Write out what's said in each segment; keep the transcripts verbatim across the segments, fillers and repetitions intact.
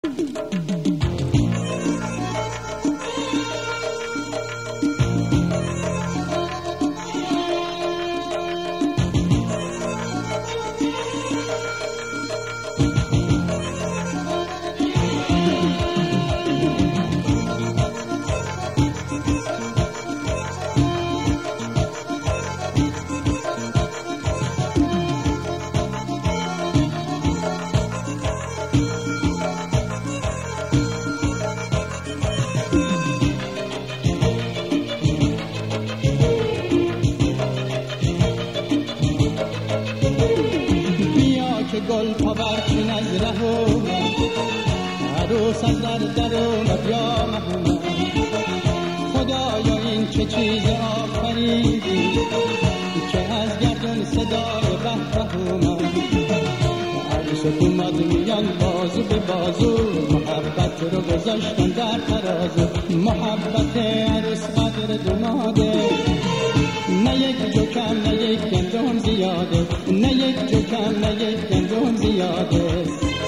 گل پاورچین از ره و عروس از در در اومد یا محمد. خدایا این چه چیز آفریدی که از گردون صدای به به اومد. عروس اومد میان بازو به بازو، محبت رو گذاشتن در ترازو. محبت عروس قدر دماده، نه یک جو کم نه یک گندم زیاده، نه یک جو کم نه یک گندم زیاده.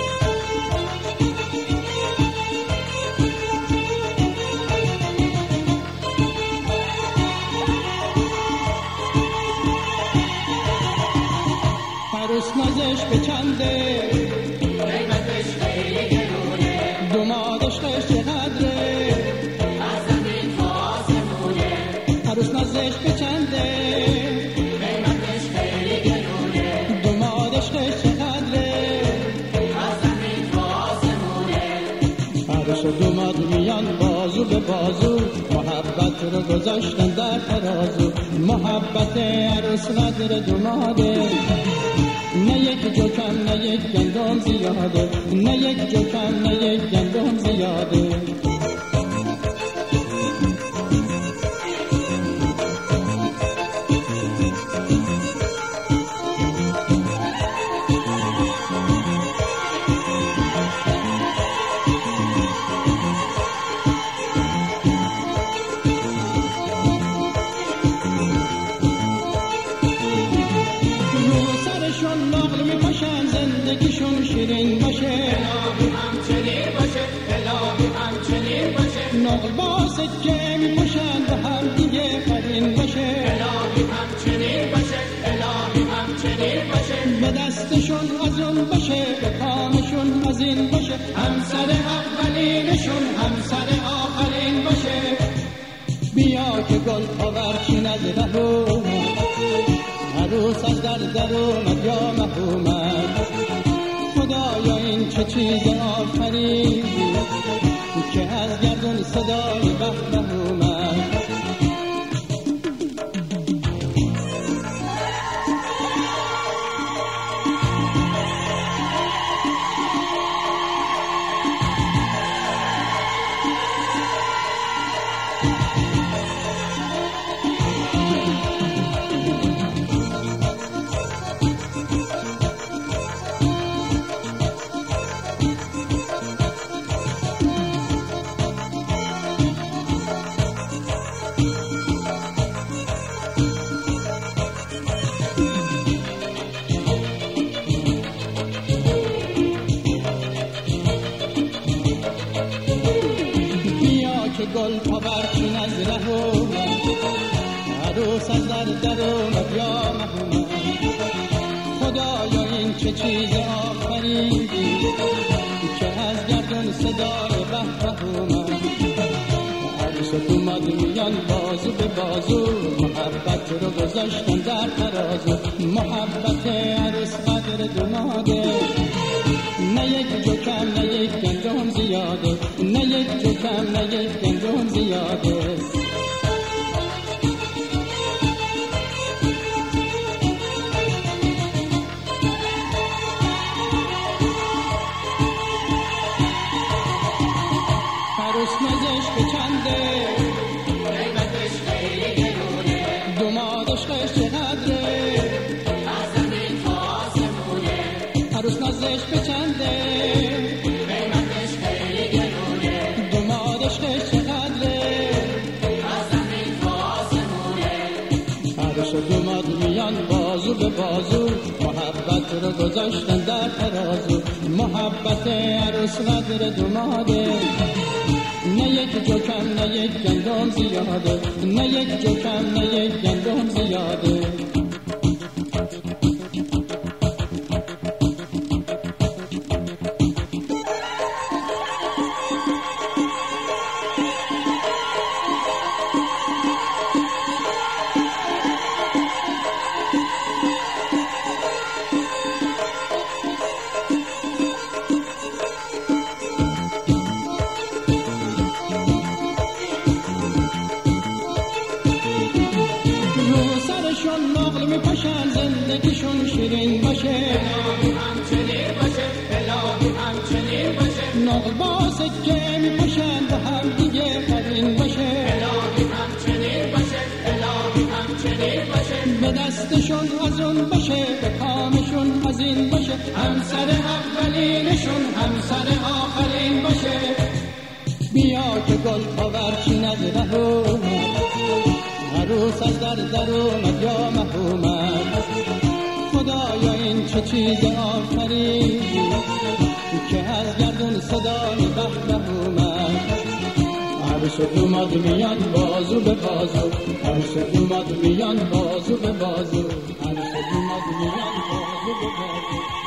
عروس نازش به چنده، قیمتش خیلی گرونه، دمادش قشت قدره، از زمین تا آسمونه. عروس نازش به چنده، قیمتش خیلی گرونه، دمادش قشت قدره، از زمین تا آسمونه. عروس و دماد میان بازو به بازو، محبت رو گذاشتن در ترازو. محبت عروس قدر دماده، نه یک جو کم نه یک گندم زیاده، نه یک جو کم نه یک گندم زیاده. سرشون نقل میپاشن زندگیشون شیرین باشه، الهی همچنین باشه، الهی همچنین باشه. نقل با سکه میپاشن و هم دیگه قرین باشه، الهی همچنین باشه، الهی همچنین باشه. به دستشون از اون باشه، به پامشون از این باشه، همسر اولینشون همسر آخرین باشه. بیا که گل پاورچین از ره عروس از در در اومد یا محومد. خدایا این چه چیز آفریدی که از گردون صدای به به اومد. گل پاورچین از ره و عروس از در در اومد یا محومد. خدایا این چه چیز آفریدی که از گردون صدای به به اومد. عروس اومد میان بازو به بازو، محبت رو گذاشتن در ترازو. محبت عروس قدر دماده، نه یک جو کم نه یک گندم زیاده، نه یک جو کم نه یک گندم زیاده. عروس نازش به چنده، قیمتش خیلی گرونه، دمادش قشت قدره، از زمین تا آسمونه. عروس نازش به چنده، قیمتش خیلی گرونه، دمادش قشت قدره، از زمین تا آسمونه. عروس و دماد میان بازو به بازو، محبت محبت رو گذاشتن در ترازو، محبت عروس قدر دوماده، نه یک جو کم نه یک گندم زیاده، نه یک جو کم نه یک گندم زیاده. نقل میپاشن زندگیشون شیرین باشه، الهی همچنین باشه، الهی همچنین باشه. نقل با سکه میپاشن با هم دیگه قرین باشه، الهی همچنین باشه، الهی همچنین باشه. به دستشون از اون باشه، به کامشون از این باشه، همسر اولینشون همسر آخرین باشه. بیا که گل پاورچین از ره اومد، عروس از در در اومد یا محومد. خدایا این چه چیز آفرین که از گردون صدای به به اومد. عروس اومد میان بازو به بازو، عروس اومد میان بازو به بازو، عروس اومد میان بازو به بازو.